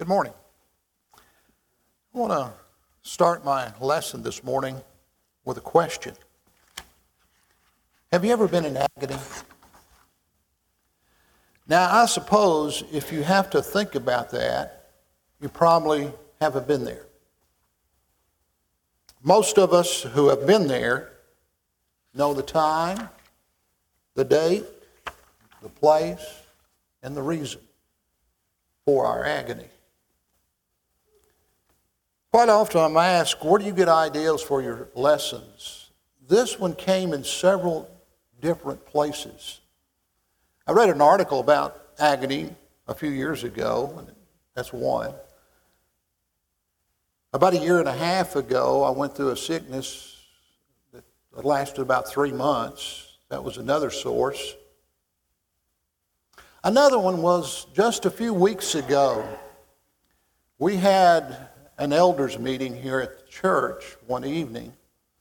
Good morning. I want to start my lesson this morning with a question. Have you ever been in agony? Now, I suppose if you have to think about that, you probably haven't been there. Most of us who have been there know the time, the date, the place, and the reason for our agony. Quite often I'm asked, where do you get ideas for your lessons? This one came in several different places. I read an article about agony a few years ago, and that's one. About a year and a half ago, I went through a sickness that lasted about 3 months. That was another source. Another one was just a few weeks ago. We had an elders meeting here at the church one evening.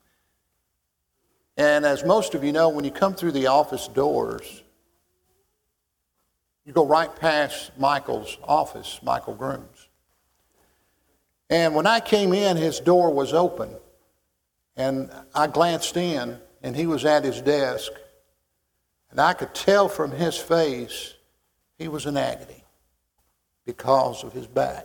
And as most of you know, when you come through the office doors, you go right past Michael's office, Michael Grooms. And when I came in, his door was open. And I glanced in, and he was at his desk. And I could tell from his face he was in agony because of his back.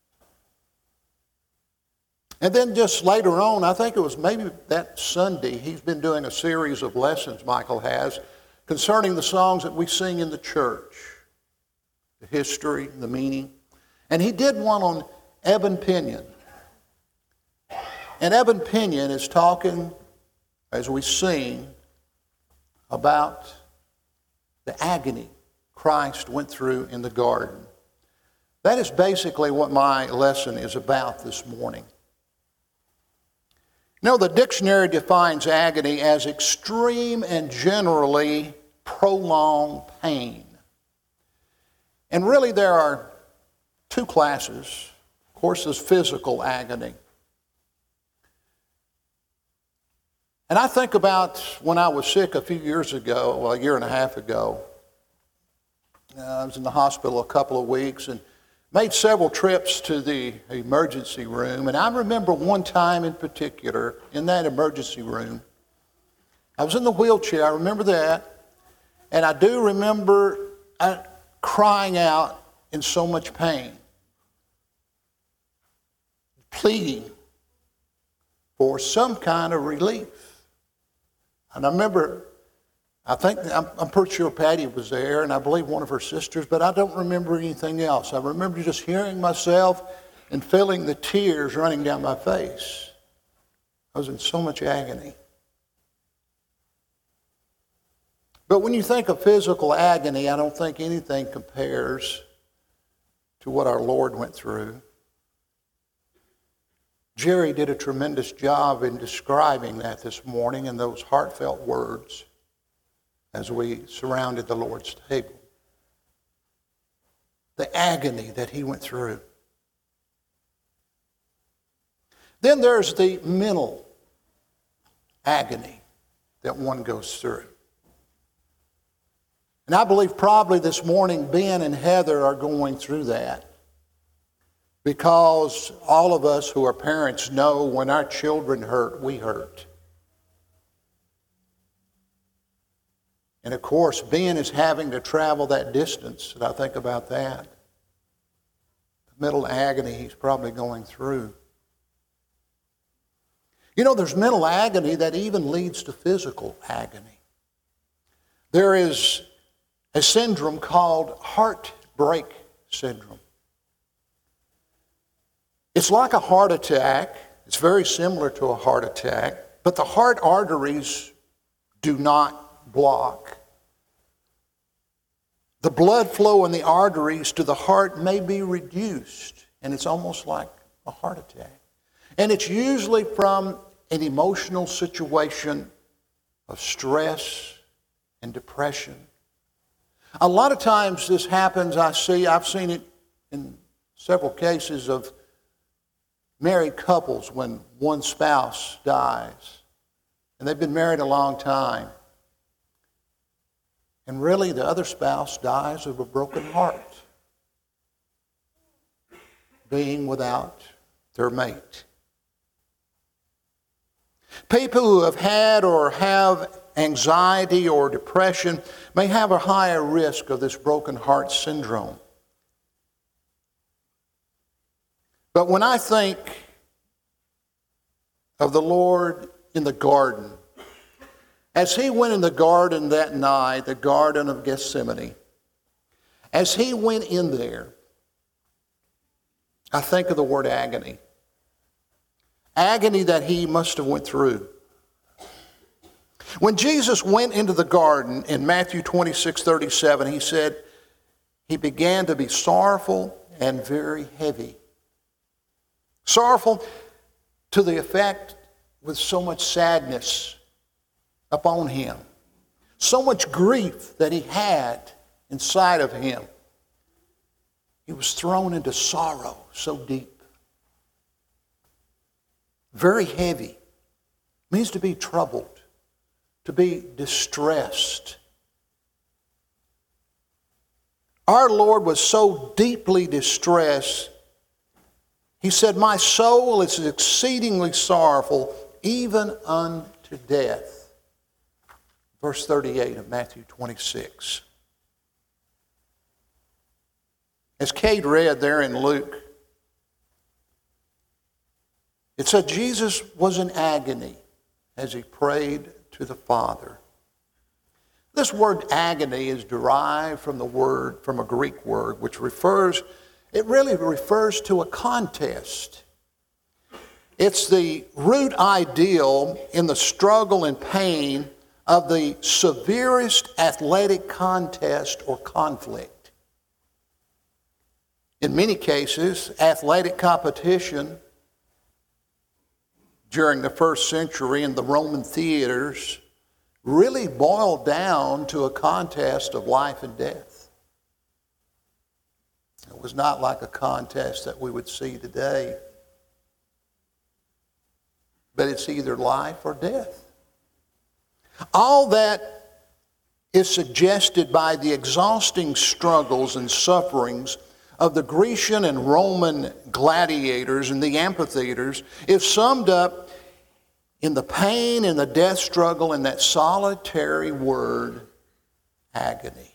And then just later on, I think it was maybe that Sunday, he's been doing a series of lessons, Michael has, concerning the songs that we sing in the church, the history, the meaning. And he did one on Eben Pinion. And Eben Pinion is talking, as we sing, about the agony Christ went through in the garden. That is basically what my lesson is about this morning. You know, the dictionary defines agony as extreme and generally prolonged pain. And really there are two classes. Of course, there's physical agony. And I think about when I was sick a few years ago, well, a year and a half ago. I was in the hospital a couple of weeks and made several trips to the emergency room. And I remember one time in particular in that emergency room, I was in the wheelchair, I remember that. And I do remember crying out in so much pain, pleading for some kind of relief. And I remember, I'm pretty sure Patty was there, and I believe one of her sisters, but I don't remember anything else. I remember just hearing myself and feeling the tears running down my face. I was in so much agony. But when you think of physical agony, I don't think anything compares to what our Lord went through. Jerry did a tremendous job in describing that this morning in those heartfelt words as we surrounded the Lord's table. The agony that he went through. Then there's the mental agony that one goes through. And I believe probably this morning Ben and Heather are going through that. Because all of us who are parents know when our children hurt, we hurt. And of course, Ben is having to travel that distance, and I think about that. The mental agony he's probably going through. You know, there's mental agony that even leads to physical agony. There is a syndrome called heartbreak syndrome. It's like a heart attack. It's very similar to a heart attack, but the heart arteries do not block. The blood flow in the arteries to the heart may be reduced, and it's almost like a heart attack. And it's usually from an emotional situation of stress and depression. A lot of times this happens, I've seen it in several cases of married couples when one spouse dies, and they've been married a long time. And really, the other spouse dies of a broken heart. being without their mate. People who have had or have anxiety or depression may have a higher risk of this broken heart syndrome. But when I think of the Lord in the garden, as he went in the garden that night, the Garden of Gethsemane, as he went in there, I think of the word agony. Agony that he must have went through. When Jesus went into the garden in Matthew 26:37, he said he began to be sorrowful and very heavy. Sorrowful to the effect with so much sadness upon him. So much grief that he had inside of him. He was thrown into sorrow so deep. Very heavy. Means to be troubled, to be distressed. Our Lord was so deeply distressed, he said, "My soul is exceedingly sorrowful, even unto death." Verse 38 of Matthew 26. As Kate read there in Luke, it said Jesus was in agony as he prayed to the Father. This word agony is derived from a Greek word, which really refers to a contest. It's the root ideal in the struggle and pain of the severest athletic contest or conflict. In many cases, athletic competition during the first century in the Roman theaters really boiled down to a contest of life and death. It was not like a contest that we would see today, but it's either life or death. All that is suggested by the exhausting struggles and sufferings of the Grecian and Roman gladiators in the amphitheaters is summed up in the pain and the death struggle in that solitary word, agony.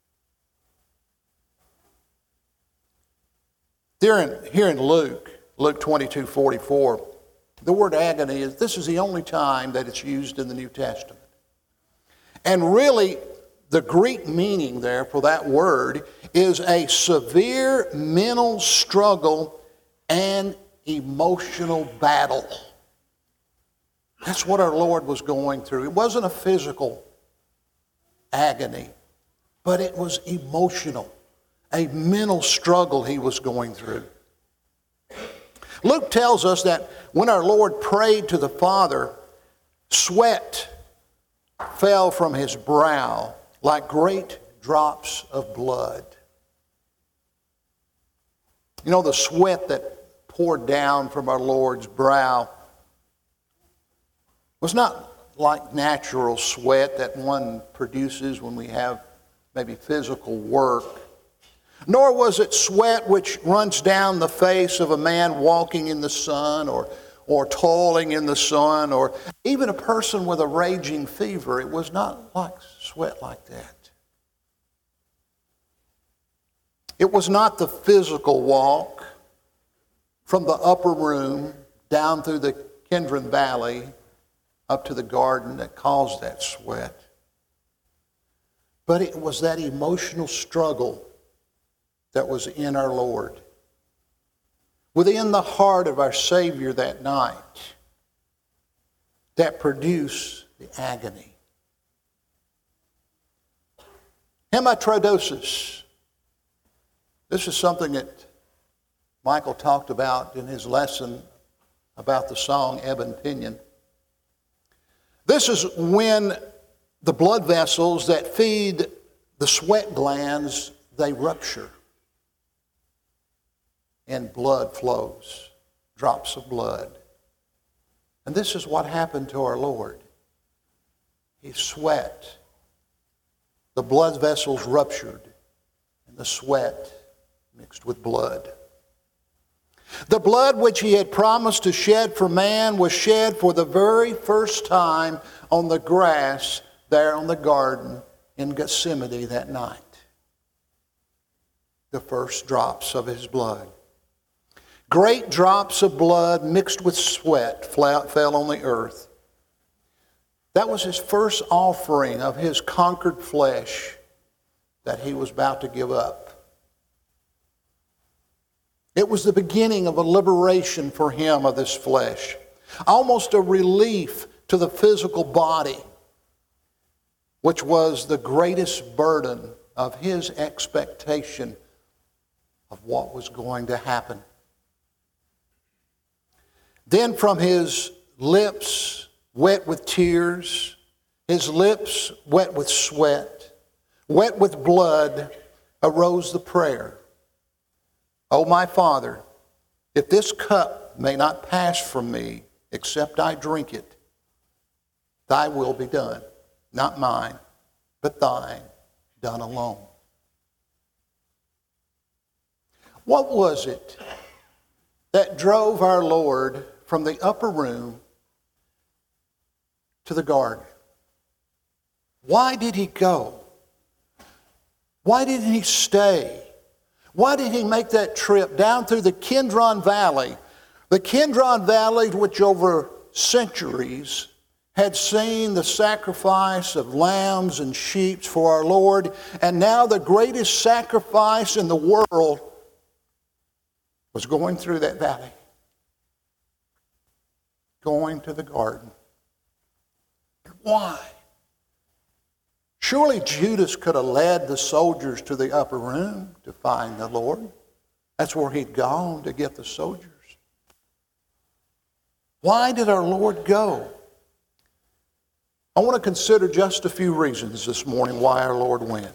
Here in Luke 22:44, the word agony this is the only time that it's used in the New Testament. And really, the Greek meaning there for that word is a severe mental struggle and emotional battle. That's what our Lord was going through. It wasn't a physical agony, but it was emotional, a mental struggle he was going through. Luke tells us that when our Lord prayed to the Father, sweat fell from his brow like great drops of blood. You know, the sweat that poured down from our Lord's brow was not like natural sweat that one produces when we have maybe physical work, nor was it sweat which runs down the face of a man walking in the sun or toiling in the sun, or even a person with a raging fever. It was not like sweat like that. It was not the physical walk from the upper room down through the Kidron Valley up to the garden that caused that sweat. But it was that emotional struggle that was in our Lord, within the heart of our Savior that night, that produced the agony. Hematidrosis. This is something that Michael talked about in his lesson about the song Ebon Pinion. This is when the blood vessels that feed the sweat glands, they rupture. And blood flows, drops of blood. And this is what happened to our Lord. He sweat. The blood vessels ruptured, and the sweat mixed with blood. The blood which he had promised to shed for man was shed for the very first time on the grass there on the garden in Gethsemane that night. The first drops of his blood. Great drops of blood mixed with sweat fell on the earth. That was his first offering of his conquered flesh that he was about to give up. It was the beginning of a liberation for him of this flesh, almost a relief to the physical body, which was the greatest burden of his expectation of what was going to happen. Then from his lips wet with tears, his lips wet with sweat, wet with blood, arose the prayer. O my Father, if this cup may not pass from me except I drink it, thy will be done, not mine, but thine, done alone. What was it that drove our Lord from the upper room to the garden? Why did he go? Why didn't he stay? Why did he make that trip down through the Kidron Valley? The Kidron Valley, which over centuries had seen the sacrifice of lambs and sheep for our Lord, and now the greatest sacrifice in the world was going through that valley, going to the garden. Why? Surely Judas could have led the soldiers to the upper room to find the Lord. That's where he'd gone to get the soldiers. Why did our Lord go? I want to consider just a few reasons this morning why our Lord went.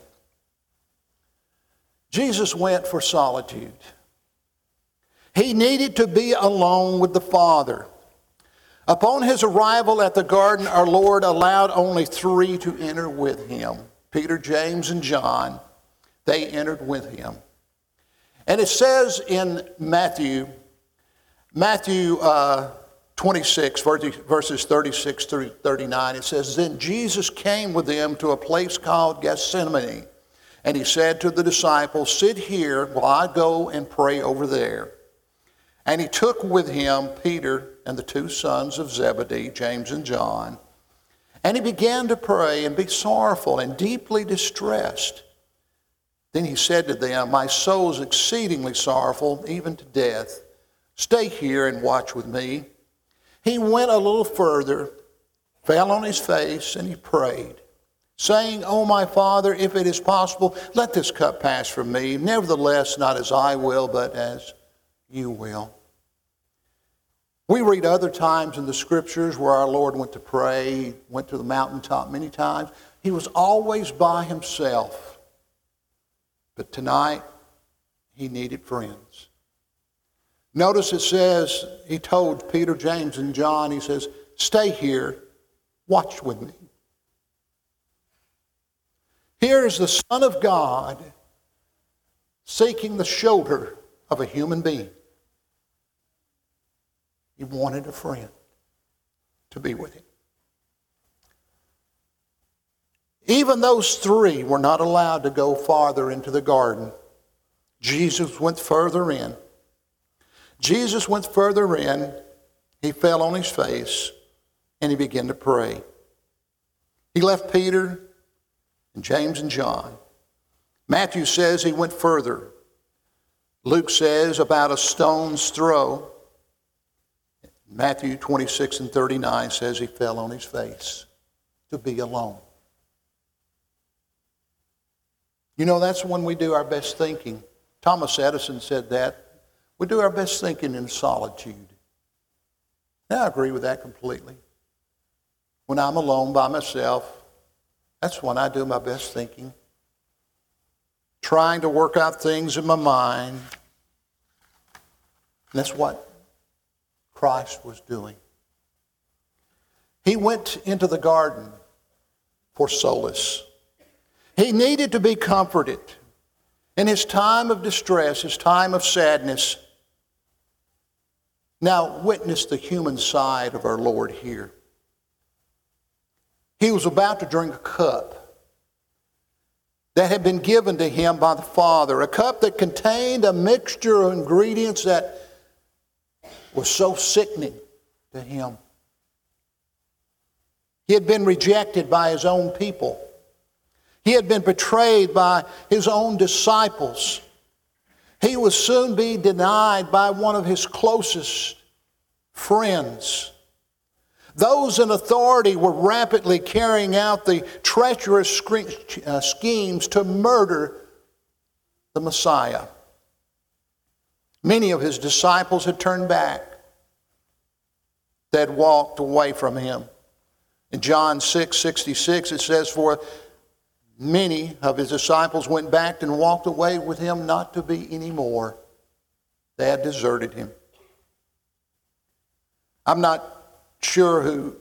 Jesus went for solitude. He needed to be alone with the Father. Upon his arrival at the garden, our Lord allowed only 3 to enter with him. Peter, James, and John. They entered with him. And it says in Matthew 26, verses 36 through 39, it says, Then Jesus came with them to a place called Gethsemane, and he said to the disciples, Sit here while I go and pray over there. And he took with him Peter and the 2 sons of Zebedee, James and John, and he began to pray and be sorrowful and deeply distressed. Then he said to them, My soul is exceedingly sorrowful, even to death. Stay here and watch with me. He went a little further, fell on his face, and he prayed, saying, O my Father, if it is possible, let this cup pass from me. Nevertheless, not as I will, but as you will. We read other times in the Scriptures where our Lord went to pray. He went to the mountaintop many times. He was always by himself. But tonight, he needed friends. Notice it says, he told Peter, James, and John, he says, Stay here, watch with me. Here is the Son of God seeking the shoulder of a human being. He wanted a friend to be with him. Even those 3 were not allowed to go farther into the garden. Jesus went further in. Jesus went further in. He fell on his face and he began to pray. He left Peter and James and John. Matthew says he went further. Luke says about a stone's throw. Matthew 26 and 39 says he fell on his face to be alone. You know, that's when we do our best thinking. Thomas Edison said that. We do our best thinking in solitude. And I agree with that completely. When I'm alone by myself, that's when I do my best thinking. Trying to work out things in my mind. And that's what Christ was doing. He went into the garden for solace. He needed to be comforted in his time of distress, his time of sadness. Now, witness the human side of our Lord here. He was about to drink a cup that had been given to him by the Father, a cup that contained a mixture of ingredients that was so sickening to him. He had been rejected by his own people. He had been betrayed by his own disciples. He would soon be denied by one of his closest friends. Those in authority were rapidly carrying out the treacherous schemes to murder the Messiah. Many of his disciples had turned back. They had walked away from him. In John 6:66 it says, "For many of his disciples went back and walked away with him not to be anymore." They had deserted him. I'm not sure who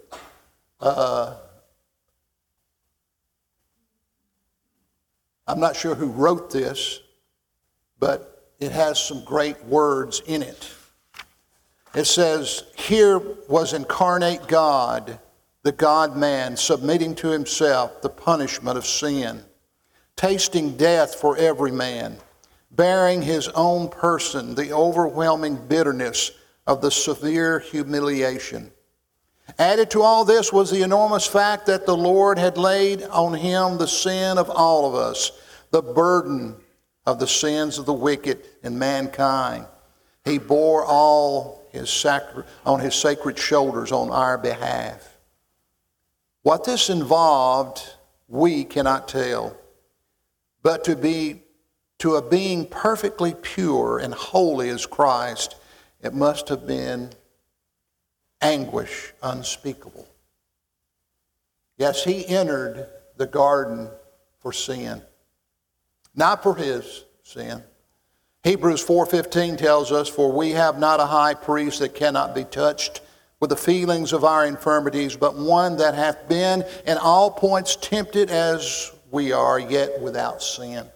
wrote this, but it has some great words in it. It says, "Here was incarnate God, the God-man, submitting to himself the punishment of sin, tasting death for every man, bearing his own person the overwhelming bitterness of the severe humiliation. Added to all this was the enormous fact that the Lord had laid on him the sin of all of us, the burden of the sins of the wicked in mankind. He bore all on his sacred shoulders on our behalf." What this involved, we cannot tell. But to a being perfectly pure and holy as Christ, it must have been anguish unspeakable. Yes, he entered the garden for sin, not for his sin. Hebrews 4:15 tells us, "For we have not a high priest that cannot be touched with the feelings of our infirmities, but one that hath been in all points tempted as we are, yet without sin."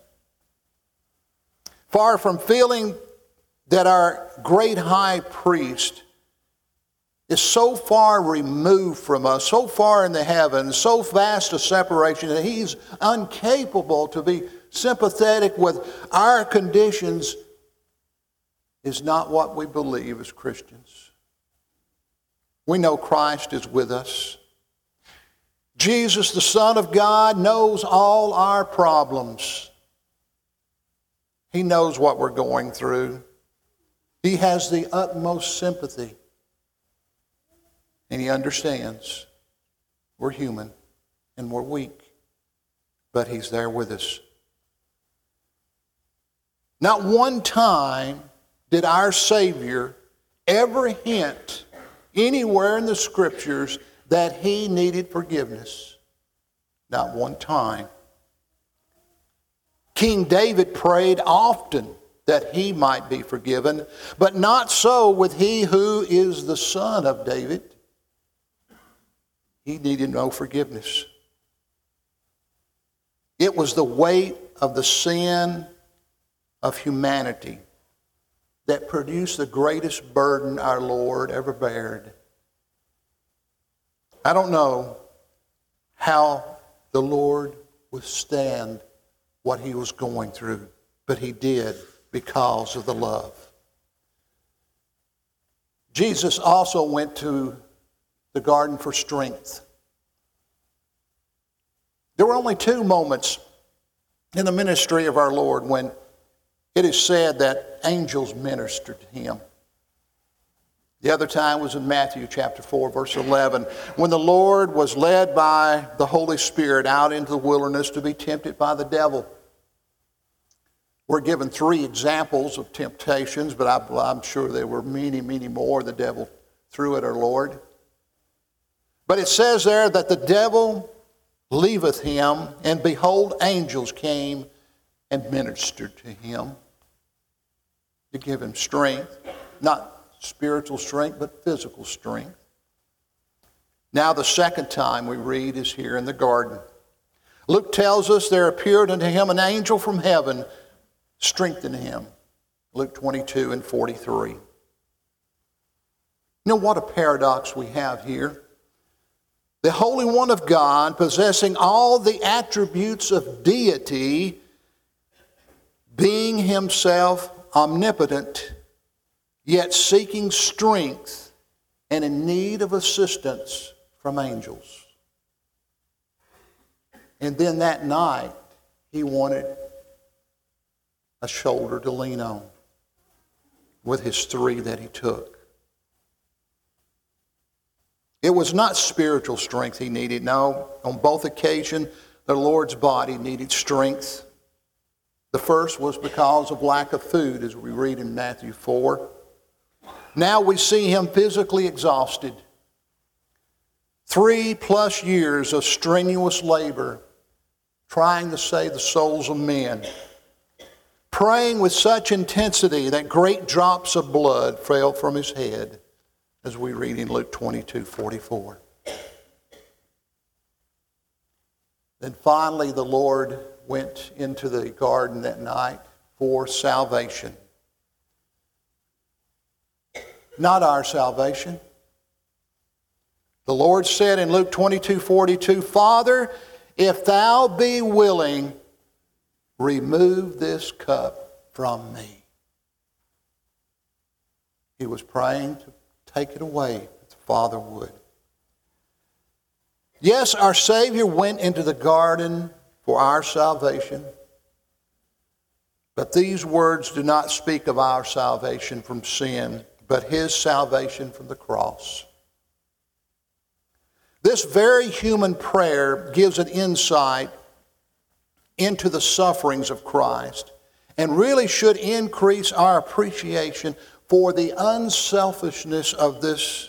Far from feeling that our great high priest is so far removed from us, so far in the heavens, so vast a separation that he's incapable to be sympathetic with our conditions, is not what we believe as Christians. We know Christ is with us. Jesus, the Son of God, knows all our problems. He knows what we're going through. He has the utmost sympathy. And he understands we're human and we're weak, but he's there with us. Not one time did our Savior ever hint anywhere in the Scriptures that he needed forgiveness. Not one time. King David prayed often that he might be forgiven, but not so with he who is the son of David. He needed no forgiveness. It was the weight of the sin of humanity that produced the greatest burden our Lord ever bared. I don't know how the Lord would stand what he was going through, but he did because of the love. Jesus also went to the garden for strength. There were only two moments in the ministry of our Lord when it is said that angels ministered to him. The other time was in Matthew chapter 4, verse 11, when the Lord was led by the Holy Spirit out into the wilderness to be tempted by the devil. We're given three examples of temptations, but I'm sure there were many, many more the devil threw at our Lord. But it says there that the devil leaveth him, and behold, angels came and ministered to him to give him strength, not spiritual strength, but physical strength. Now the second time we read is here in the garden. Luke tells us there appeared unto him an angel from heaven, strengthening him. Luke 22 and 43. You know what a paradox we have here? The Holy One of God, possessing all the attributes of deity, being himself omnipotent, yet seeking strength and in need of assistance from angels. And then that night, he wanted a shoulder to lean on with his 3 that he took. It was not spiritual strength he needed. No, on both occasions, the Lord's body needed strength. The first was because of lack of food, as we read in Matthew 4. Now we see him physically exhausted. 3+ years of strenuous labor, trying to save the souls of men. Praying with such intensity that great drops of blood fell from his head, as we read in Luke 22:44. Then finally the Lord went into the garden that night for salvation. Not our salvation. The Lord said in Luke 22:42, Father, if thou be willing, remove this cup from me. He was praying to take it away, that the Father would. Yes, our Savior went into the garden for our salvation, but these words do not speak of our salvation from sin, but his salvation from the cross. This very human prayer gives an insight into the sufferings of Christ and really should increase our appreciation for the unselfishness of this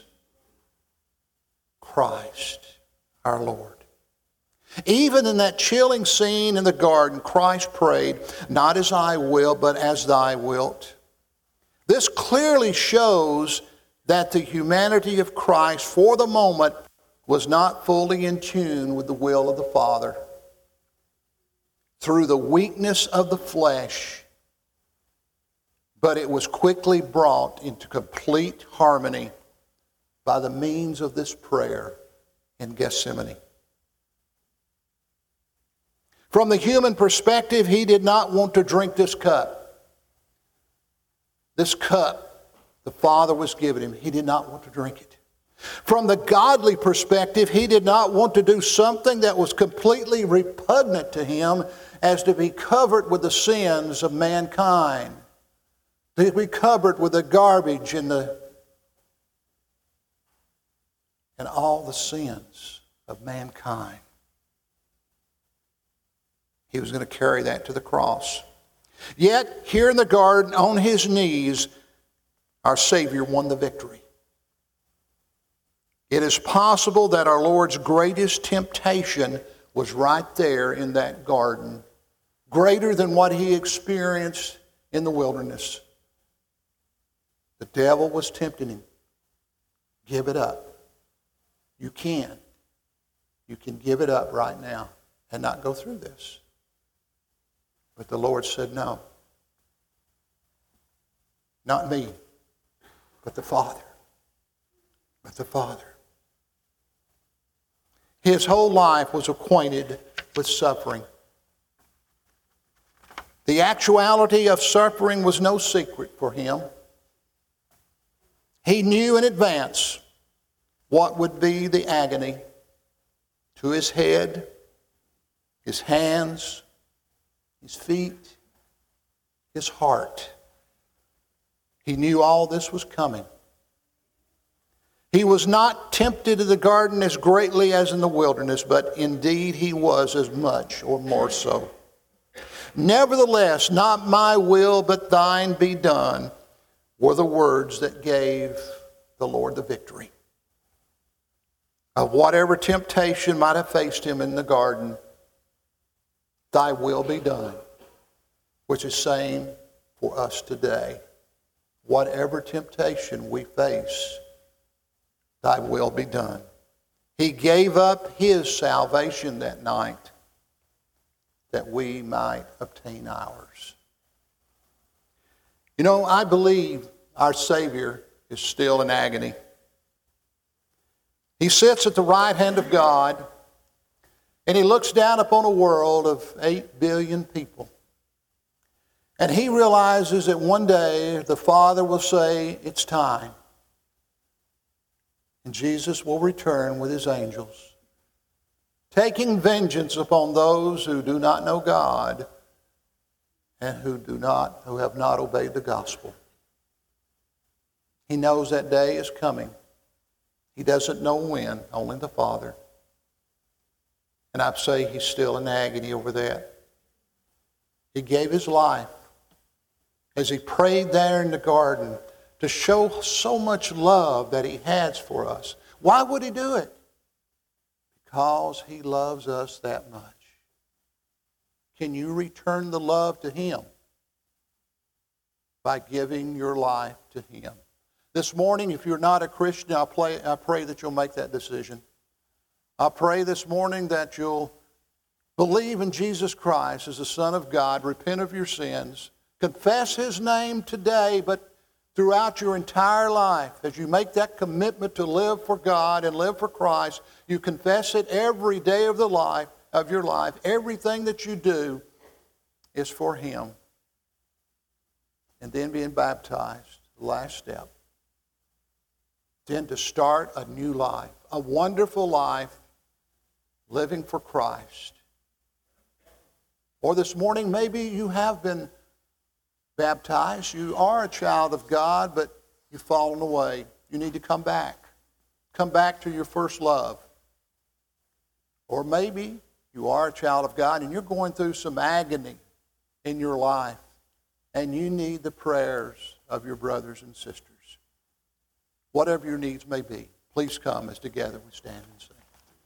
Christ, our Lord. Even in that chilling scene in the garden, Christ prayed, not as I will, but as thy wilt. This clearly shows that the humanity of Christ for the moment was not fully in tune with the will of the Father. Through the weakness of the flesh, but it was quickly brought into complete harmony by the means of this prayer in Gethsemane. From the human perspective, he did not want to drink this cup. This cup the Father was giving him, he did not want to drink it. From the godly perspective, he did not want to do something that was completely repugnant to him, as to be covered with the sins of mankind, to be covered with the garbage and all the sins of mankind. He was going to carry that to the cross. Yet, here in the garden, on his knees, our Savior won the victory. It is possible that our Lord's greatest temptation was right there in that garden, greater than what he experienced in the wilderness. The devil was tempting him. Give it up. You can. You can give it up right now and not go through this. But the Lord said, no. Not me, but the Father. But the Father. His whole life was acquainted with suffering. The actuality of suffering was no secret for him. He knew in advance what would be the agony to his head, his hands, his feet, his heart. He knew all this was coming. He was not tempted in the garden as greatly as in the wilderness, but indeed he was as much or more so. Nevertheless, not my will, but thine be done, were the words that gave the Lord the victory. Of whatever temptation might have faced him in the garden, thy will be done, which is same for us today. Whatever temptation we face, thy will be done. He gave up his salvation that night that we might obtain ours. You know, I believe our Savior is still in agony. He sits at the right hand of God, and he looks down upon a world of 8 billion people. And he realizes that one day the Father will say, it's time. And Jesus will return with his angels, taking vengeance upon those who do not know God and who have not obeyed the gospel. He knows that day is coming. He doesn't know when, only the Father. And I'd say he's still in agony over that. He gave his life as he prayed there in the garden to show so much love that he has for us. Why would he do it? Because he loves us that much. Can you return the love to him? By giving your life to him. This morning, if you're not a Christian, I pray that you'll make that decision. I pray this morning that you'll believe in Jesus Christ as the Son of God, repent of your sins, confess his name today, but throughout your entire life, as you make that commitment to live for God and live for Christ, you confess it every day of your life. Everything that you do is for him. And then being baptized, the last step. Then to start a new life, a wonderful life, living for Christ. Or this morning, maybe you have been baptized. You are a child of God, but you've fallen away. You need to come back. Come back to your first love. Or maybe you are a child of God and you're going through some agony in your life, and you need the prayers of your brothers and sisters. Whatever your needs may be, please come as together we stand and sing.